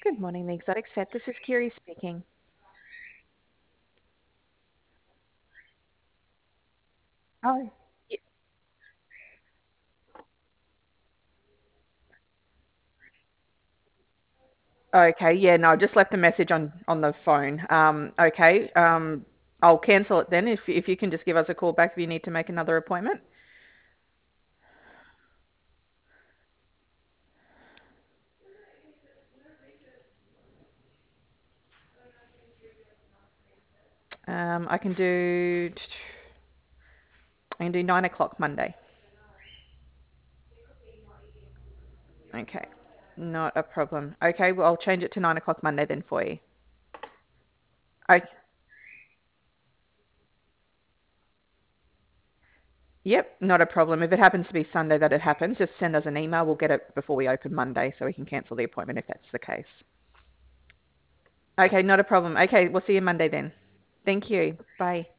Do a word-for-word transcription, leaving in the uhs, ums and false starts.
Good morning, the Exotic Set. This is Kiri speaking. Oh, y- okay. Yeah, no, I just left a message on on the phone. Um, okay. Um, I'll cancel it then if if you can just give us a call back if you need to make another appointment. Um, I can do I can do nine o'clock Monday. Okay. Not a problem. Okay, well I'll change it to nine o'clock Monday then for you. I Yep, not a problem. If it happens to be Sunday that it happens, just send us an email. We'll get it before we open Monday so we can cancel the appointment if that's the case. Okay, not a problem. Okay, we'll see you Monday then. Thank you. Bye.